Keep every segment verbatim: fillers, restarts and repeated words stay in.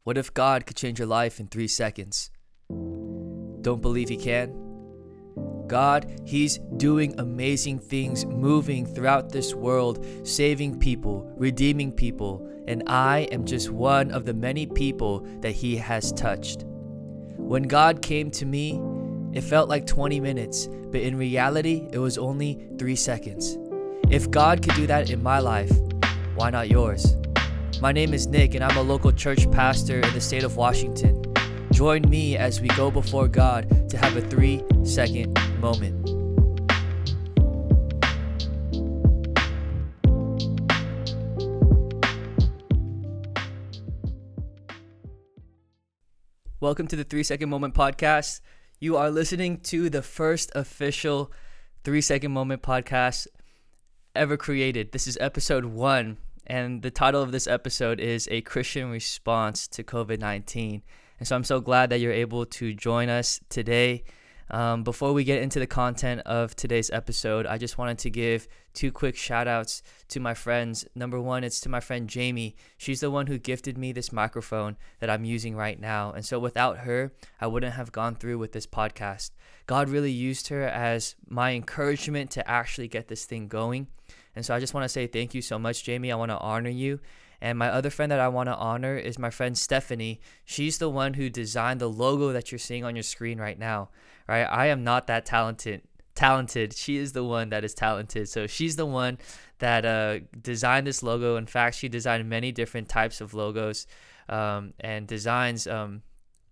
What if God could change your life in three seconds? Don't believe He can? God, He's doing amazing things, moving throughout this world, saving people, redeeming people, and I am just one of the many people that He has touched. When God came to me, it felt like twenty minutes, but in reality, it was only three seconds. If God could do that in my life, why not yours? My name is Nick, and I'm a local church pastor in the state of Washington. Join me as we go before God to have a three-second moment. Welcome to the three-second moment podcast. You are listening to the first official three-second moment podcast ever created. This is episode one, and the title of this episode is A Christian Response to covid nineteen. And so I'm so glad that you're able to join us today. Um, before we get into the content of today's episode, I just wanted to give two quick shout outs to my friends. Number one, it's to my friend Jamie. She's the one who gifted me this microphone that I'm using right now. And so without her, I wouldn't have gone through with this podcast. God really used her as my encouragement to actually get this thing going. And so I just want to say thank you so much, Jamie. I want to honor you. And my other friend that I want to honor is my friend Stephanie. She's the one who designed the logo that you're seeing on your screen right now, right? I am not that talented. Talented. She is the one that is talented. So she's the one that uh, designed this logo. In fact, she designed many different types of logos um, and designs. Um,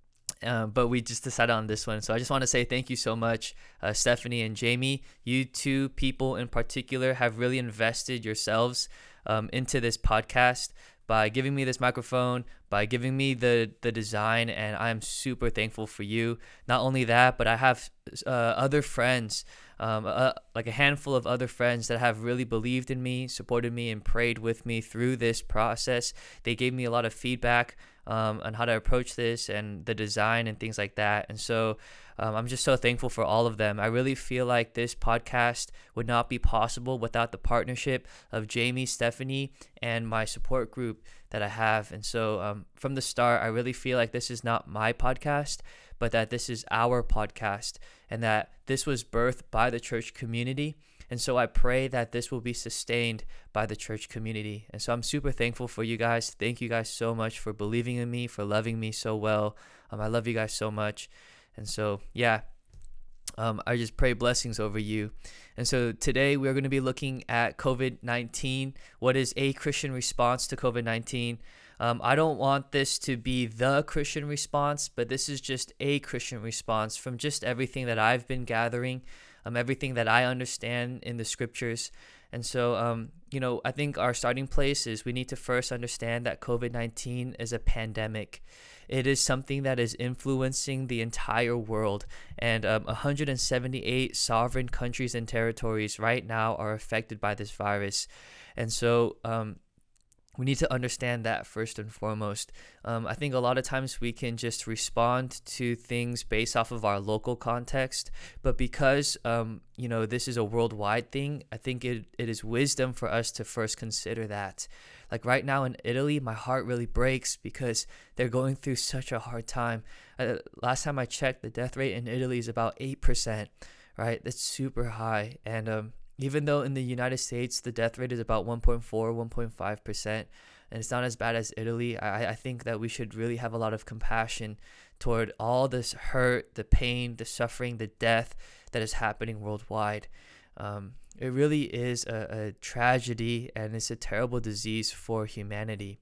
uh, but we just decided on this one. So I just want to say thank you so much, uh, Stephanie and Jamie. You two people in particular have really invested yourselves Um, into this podcast by giving me this microphone, by giving me the the design, and I'm super thankful for you. Not only that, but I have uh, other friends, um, uh, like a handful of other friends that have really believed in me, supported me, and prayed with me through this process. They gave me a lot of feedback um, on how to approach this and the design and things like that. And so Um, I'm just so thankful for all of them. I really feel like this podcast would not be possible without the partnership of Jamie, Stephanie, and my support group that I have. And so um, from the start, I really feel like this is not my podcast, but that this is our podcast and that this was birthed by the church community. And so I pray that this will be sustained by the church community. And so I'm super thankful for you guys. Thank you guys so much for believing in me, for loving me so well. Um, I love you guys so much. And so, yeah, um, I just pray blessings over you. And so today we're going to be looking at covid nineteen. What is a Christian response to covid nineteen? Um, I don't want this to be the Christian response, but this is just a Christian response from just everything that I've been gathering, um, everything that I understand in the scriptures. And so, um, you know, I think our starting place is we need to first understand that covid nineteen is a pandemic. It is something that is influencing the entire world, and um, one hundred seventy-eight sovereign countries and territories right now are affected by this virus. And so um, we need to understand that first and foremost. Um, I think a lot of times we can just respond to things based off of our local context, but because um, you know, this is a worldwide thing, I think it, it is wisdom for us to first consider that. Like right now in Italy, my heart really breaks because they're going through such a hard time. Uh, last time I checked, the death rate in Italy is about eight percent, right? That's super high. And um, even though in the United States, the death rate is about one point four, one point five percent, and it's not as bad as Italy, I, I think that we should really have a lot of compassion toward all this hurt, the pain, the suffering, the death that is happening worldwide. Um, It really is a, a tragedy, and it's a terrible disease for humanity.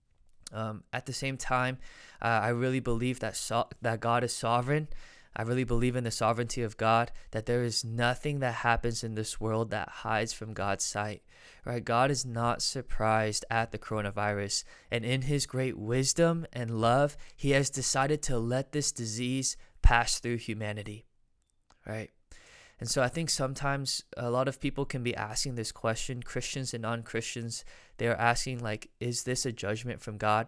Um, at the same time, uh, I really believe that so- that God is sovereign. I really believe in the sovereignty of God, that there is nothing that happens in this world that hides from God's sight. Right? God is not surprised at the coronavirus, and in His great wisdom and love, He has decided to let this disease pass through humanity. Right? And so I think sometimes a lot of people can be asking this question, Christians and non-Christians, they are asking like, is this a judgment from God?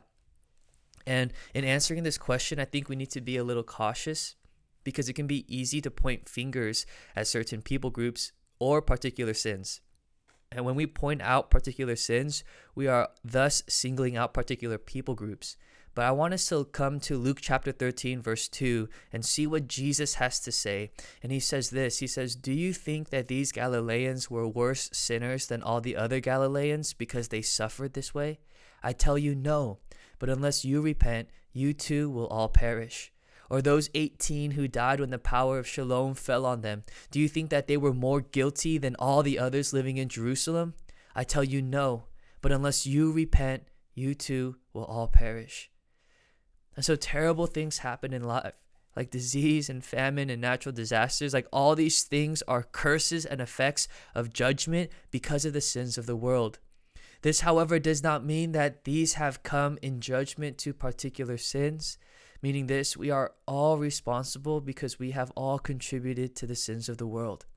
And in answering this question, I think we need to be a little cautious because it can be easy to point fingers at certain people groups or particular sins. And when we point out particular sins, we are thus singling out particular people groups. But I want us to come to Luke chapter thirteen, verse two, and see what Jesus has to say. And he says this, he says, "Do you think that these Galileans were worse sinners than all the other Galileans because they suffered this way? I tell you, no. But unless you repent, you too will all perish. Or those eighteen who died when the power of Shalom fell on them, do you think that they were more guilty than all the others living in Jerusalem? I tell you, no. But unless you repent, you too will all perish." And so terrible things happen in life, like disease and famine and natural disasters. Like all these things are curses and effects of judgment because of the sins of the world. This, however, does not mean that these have come in judgment to particular sins. Meaning this, we are all responsible because we have all contributed to the sins of the world.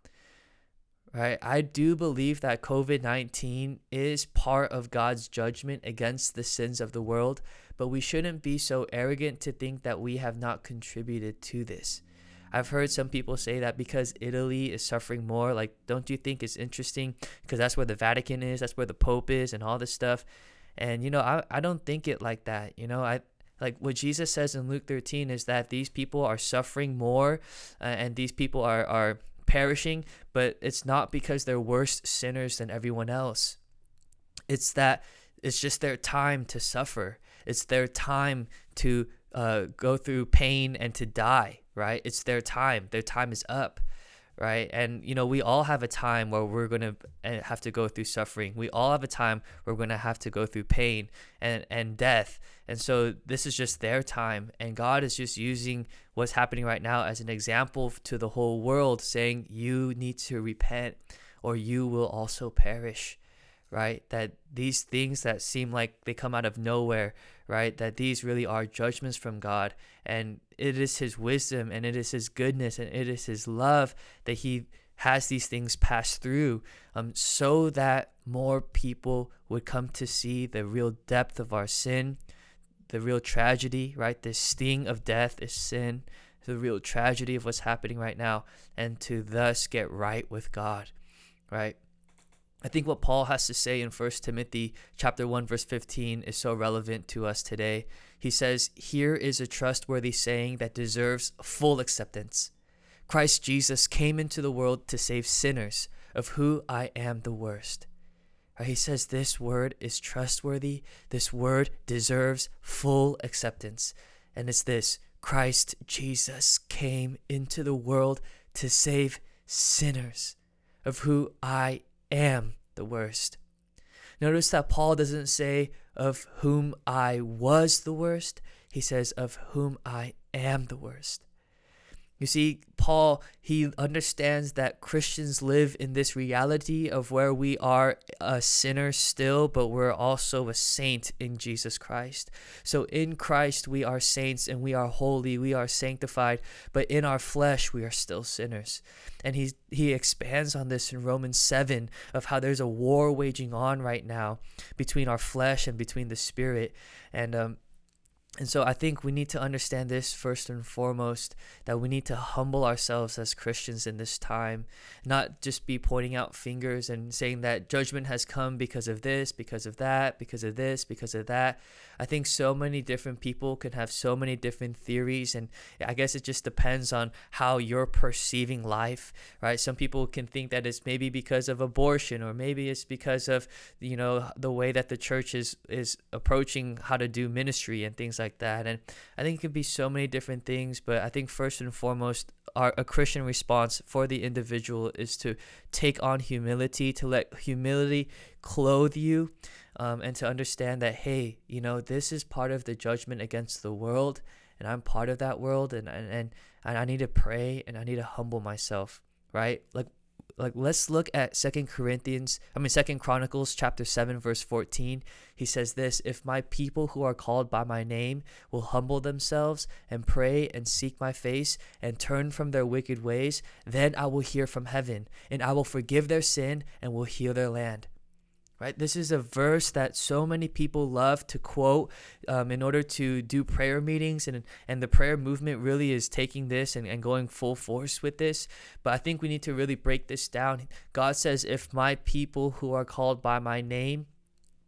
Right? I do believe that covid nineteen is part of God's judgment against the sins of the world, but we shouldn't be so arrogant to think that we have not contributed to this. I've heard some people say that because Italy is suffering more, like, don't you think it's interesting? Because that's where the Vatican is, that's where the Pope is, and all this stuff. And, you know, I, I don't think it like that. You know, I like what Jesus says in Luke thirteen is that these people are suffering more uh, and these people are, are perishing, but it's not because they're worse sinners than everyone else. It's that it's just their time to suffer. It's their time to uh, go through pain and to die, right? It's their time. Their time is up, right? And, you know, we all have a time where we're going to have to go through suffering. We all have a time where we're going to have to go through pain and, and death. And so this is just their time. And God is just using what's happening right now as an example to the whole world, saying you need to repent or you will also perish, right? That these things that seem like they come out of nowhere, right? That these really are judgments from God. And it is his wisdom and it is his goodness and it is his love that he has these things pass through um, so that more people would come to see the real depth of our sin, the real tragedy, right? The sting of death is sin, the real tragedy of what's happening right now, and to thus get right with God, right? I think what Paul has to say in First Timothy chapter one, verse fifteen is so relevant to us today. He says, "Here is a trustworthy saying that deserves full acceptance. Christ Jesus came into the world to save sinners, of who I am the worst." He says this word is trustworthy. This word deserves full acceptance. And it's this: Christ Jesus came into the world to save sinners, of who I am the worst. Notice that Paul doesn't say of whom I was the worst. He says of whom I am the worst. You see, Paul, he understands that Christians live in this reality of where we are a sinner still, but we're also a saint in Jesus Christ. So in Christ, we are saints and we are holy, we are sanctified, but in our flesh, we are still sinners. And he, he expands on this in Romans seven of how there's a war waging on right now between our flesh and between the spirit. And, um, And so I think we need to understand this first and foremost, that we need to humble ourselves as Christians in this time, not just be pointing out fingers and saying that judgment has come because of this, because of that, because of this, because of that. I think so many different people can have so many different theories, and I guess it just depends on how you're perceiving life, right? Some people can think that it's maybe because of abortion, or maybe it's because of, you know, the way that the church is, is approaching how to do ministry and things like that. And I think it could be so many different things, but I think first and foremost, our a Christian response for the individual is to take on humility, to let humility clothe you, um, and to understand that, hey, you know, this is part of the judgment against the world, and I'm part of that world, and and and, and I need to pray and I need to humble myself, right? Like Like let's look at Second Corinthians, I mean Second Chronicles chapter seven, verse fourteen. He says this: "If my people who are called by my name will humble themselves and pray and seek my face and turn from their wicked ways, then I will hear from heaven and I will forgive their sin and will heal their land." Right? This is a verse that so many people love to quote um, in order to do prayer meetings, and and the prayer movement really is taking this and, and going full force with this. But I think we need to really break this down. God says, if my people who are called by my name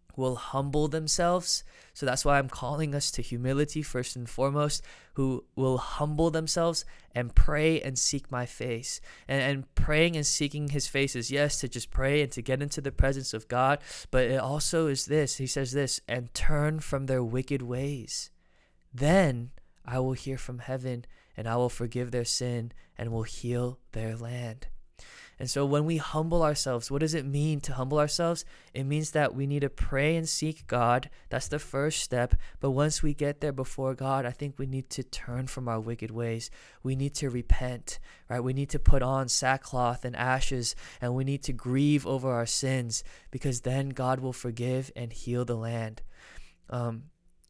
will humble themselves. So that's why I'm calling us to humility first and foremost, who will humble themselves and pray and seek my face. And, and praying and seeking his face is, yes, to just pray and to get into the presence of God, but it also is this. He says this, and turn from their wicked ways. Then I will hear from heaven and I will forgive their sin and will heal their land. And so when we humble ourselves, what does it mean to humble ourselves? It means that we need to pray and seek God. That's the first step. But once we get there before God, I think we need to turn from our wicked ways. We need to repent, right? We need to put on sackcloth and ashes, and we need to grieve over our sins, because then God will forgive and heal the land. Um,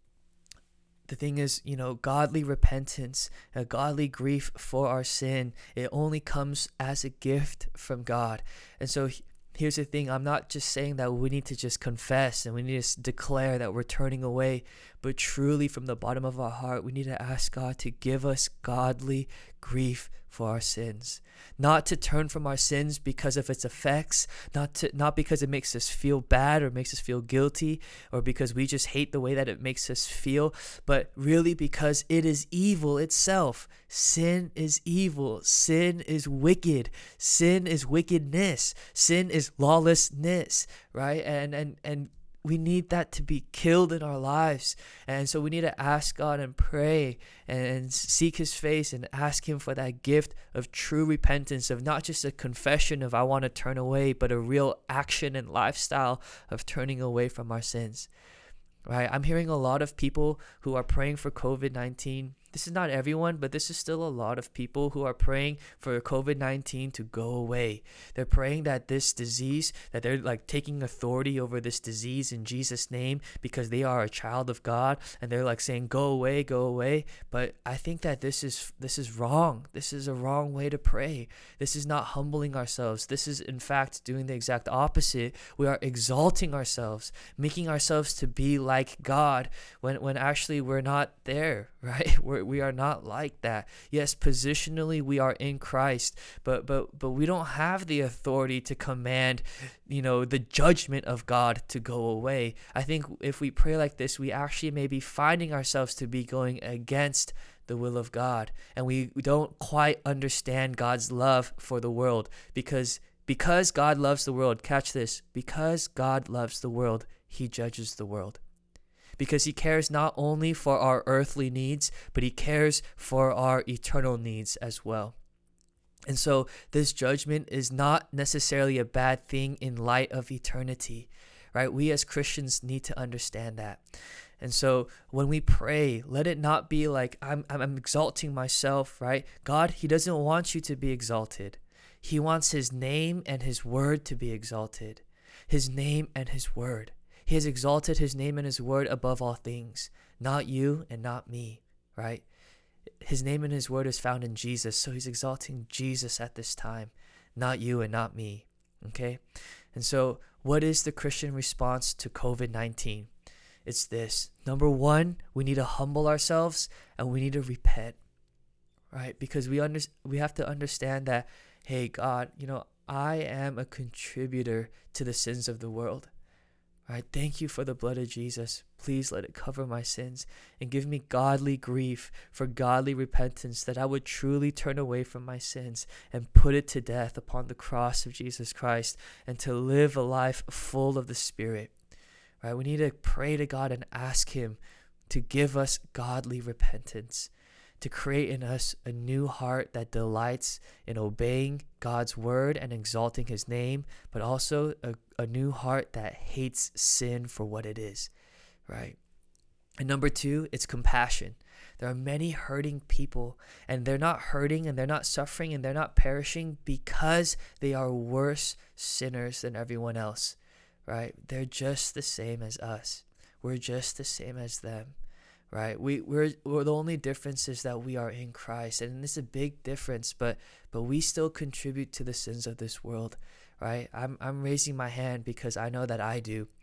The thing is, you know, godly repentance, a godly grief for our sin, it only comes as a gift from God. And so here's the thing. I'm not just saying that we need to just confess and we need to declare that we're turning away, but truly from the bottom of our heart, we need to ask God to give us godly grief for our sins. Not to turn from our sins because of its effects, not to not because it makes us feel bad or makes us feel guilty, or because we just hate the way that it makes us feel, but really because it is evil itself. Sin is evil. Sin is wicked. Sin is wickedness. Sin is lawlessness, right? And and and we need that to be killed in our lives. And so we need to ask God and pray and seek his face and ask him for that gift of true repentance, of not just a confession of I want to turn away, but a real action and lifestyle of turning away from our sins. Right? I'm hearing a lot of people who are praying for covid nineteen. This is not everyone, but this is still a lot of people who are praying for covid nineteen to go away. They're praying that this disease, that they're like taking authority over this disease in Jesus' name because they are a child of God, and they're like saying, go away, go away. But I think that this is this is wrong. This is a wrong way to pray. This is not humbling ourselves. This is in fact doing the exact opposite. We are exalting ourselves, making ourselves to be like God when, when actually we're not there, right? We're We are not like that. Yes, positionally we are in Christ, but but but we don't have the authority to command, you know, the judgment of God to go away. I think if we pray like this, we actually may be finding ourselves to be going against the will of God, and we, we don't quite understand God's love for the world, because because God loves the world. Catch this: because God loves the world, he judges the world. Because he cares not only for our earthly needs, but he cares for our eternal needs as well. And so this judgment is not necessarily a bad thing in light of eternity, right? We as Christians need to understand that. And so when we pray, let it not be like I'm, I'm exalting myself, right? God, he doesn't want you to be exalted. He wants his name and his word to be exalted. His name and his word. He has exalted his name and his word above all things, not you and not me, right? His name and his word is found in Jesus, so he's exalting Jesus at this time, not you and not me, okay? And so what is the Christian response to covid nineteen? It's this. Number one, we need to humble ourselves and we need to repent, right? Because we under, we have to understand that, hey, God, you know, I am a contributor to the sins of the world. Right, thank you for the blood of Jesus. Please let it cover my sins and give me godly grief for godly repentance, that I would truly turn away from my sins and put it to death upon the cross of Jesus Christ, and to live a life full of the Spirit. Right, we need to pray to God and ask him to give us godly repentance, to create in us a new heart that delights in obeying God's word and exalting his name, but also a, a new heart that hates sin for what it is, right? And number two, it's compassion. There are many hurting people, and they're not hurting and they're not suffering and they're not perishing because they are worse sinners than everyone else, right? They're just the same as us. We're just the same as them. Right, we we're, we're the only difference is that we are in Christ, and it's a big difference. But but we still contribute to the sins of this world, right? I'm I'm raising my hand because I know that I do,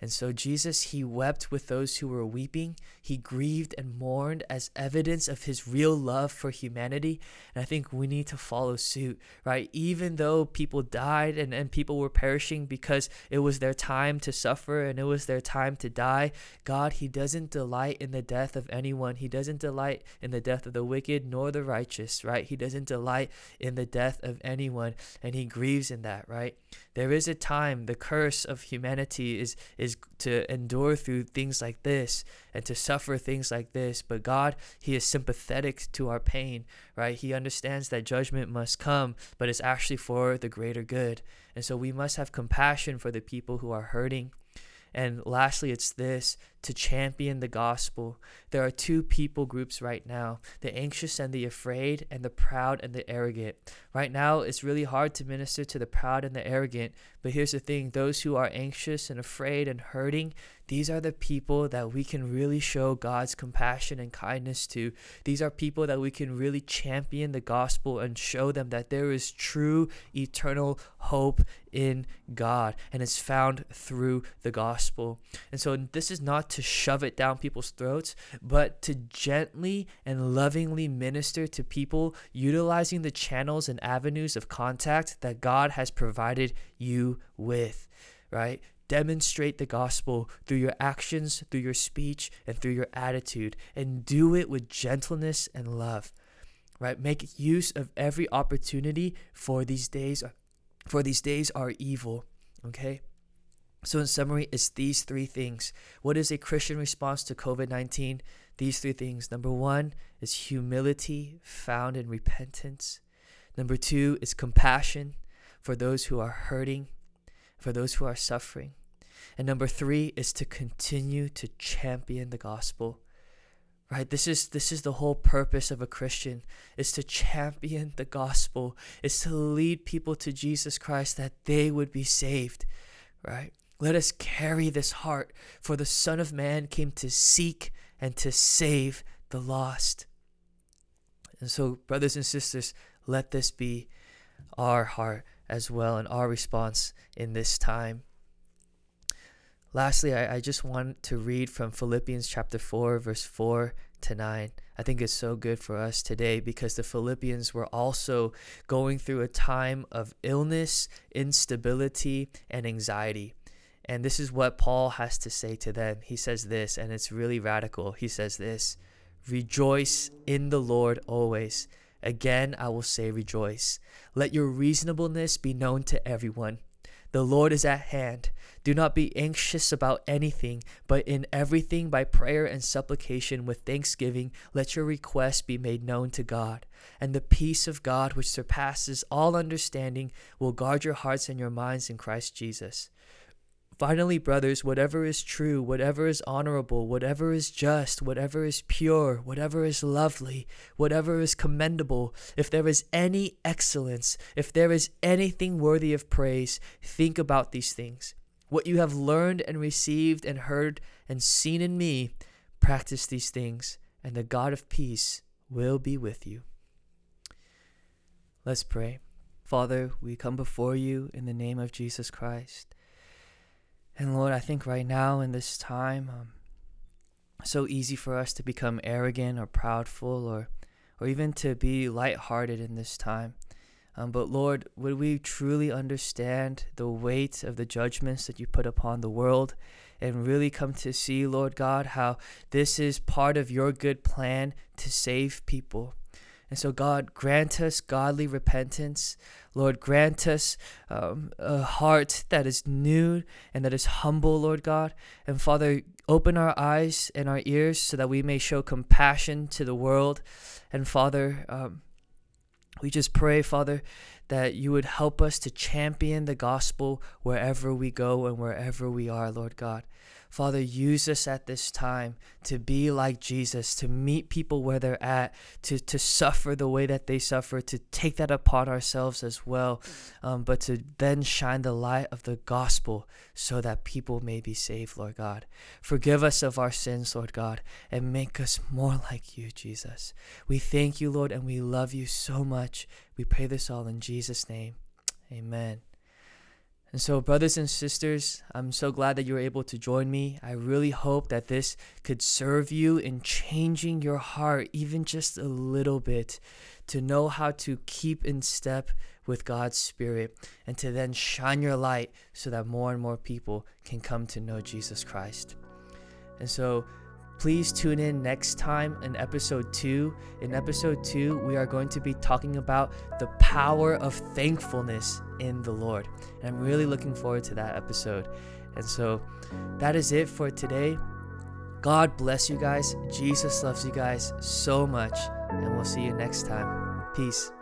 And so Jesus, he wept with those who were weeping. He grieved and mourned as evidence of his real love for humanity. And I think we need to follow suit, right? Even though people died and, and people were perishing because it was their time to suffer and it was their time to die, God, he doesn't delight in the death of anyone. He doesn't delight in the death of the wicked nor the righteous, right? He doesn't delight in the death of anyone, and he grieves in that, right? There is a time, the curse of humanity is is to endure through things like this and to suffer things like this. But God, he is sympathetic to our pain, right? He understands that judgment must come, but it's actually for the greater good. And so we must have compassion for the people who are hurting. And lastly, it's this, to champion the gospel. There are two people groups right now, the anxious and the afraid, and the proud and the arrogant. Right now, it's really hard to minister to the proud and the arrogant. But here's the thing, those who are anxious and afraid and hurting, these are the people that we can really show God's compassion and kindness to. These are people that we can really champion the gospel and show them that there is true eternal hope in God, and it's found through the gospel. And so this is not to shove it down people's throats, but to gently and lovingly minister to people utilizing the channels and avenues of contact that God has provided you with, right? Demonstrate the gospel through your actions, through your speech, and through your attitude, and do it with gentleness and love, right? Make use of every opportunity, for these days for these days are evil, okay? So in summary, it's these three things. What is a Christian response to covid nineteen? These three things. Number one is humility found in repentance. Number two is compassion for those who are hurting, for those who are suffering. And number three is to continue to champion the gospel. Right? This is this is the whole purpose of a Christian, is to champion the gospel, is to lead people to Jesus Christ that they would be saved, right? Let us carry this heart, for the Son of Man came to seek and to save the lost. And so, brothers and sisters, let this be our heart as well and our response in this time. Lastly, I, I just want to read from Philippians chapter four, verse four to nine. I think it's so good for us today because the Philippians were also going through a time of illness, instability, and anxiety. And this is what Paul has to say to them. He says this, and it's really radical. He says this, "Rejoice in the Lord always. Again, I will say rejoice. Let your reasonableness be known to everyone. The Lord is at hand. Do not be anxious about anything, but in everything by prayer and supplication with thanksgiving, let your requests be made known to God. And the peace of God, which surpasses all understanding, will guard your hearts and your minds in Christ Jesus. Finally, brothers, whatever is true, whatever is honorable, whatever is just, whatever is pure, whatever is lovely, whatever is commendable, if there is any excellence, if there is anything worthy of praise, think about these things. What you have learned and received and heard and seen in me, practice these things, and the God of peace will be with you." Let's pray. Father, we come before you in the name of Jesus Christ. And Lord, I think right now in this time, um, so easy for us to become arrogant or proudful or or even to be lighthearted in this time. Um, but Lord, would we truly understand the weight of the judgments that you put upon the world and really come to see, Lord God, how this is part of your good plan to save people. And so, God, grant us godly repentance. Lord, grant us um, a heart that is new and that is humble, Lord God. And Father, open our eyes and our ears so that we may show compassion to the world. And Father, um, we just pray, Father, that you would help us to champion the gospel wherever we go and wherever we are, Lord God. Father, use us at this time to be like Jesus, to meet people where they're at, to, to suffer the way that they suffer, to take that upon ourselves as well, um, but to then shine the light of the gospel so that people may be saved, Lord God. Forgive us of our sins, Lord God, and make us more like you, Jesus. We thank you, Lord, and we love you so much. We pray this all in Jesus' name. Amen. And so, brothers and sisters, I'm so glad that you were able to join me. I really hope that this could serve you in changing your heart, even just a little bit, to know how to keep in step with God's Spirit and to then shine your light so that more and more people can come to know Jesus Christ. And so, please tune in next time in episode two. In episode two, we are going to be talking about the power of thankfulness in the Lord. And I'm really looking forward to that episode. And so that is it for today. God bless you guys. Jesus loves you guys so much. And we'll see you next time. Peace.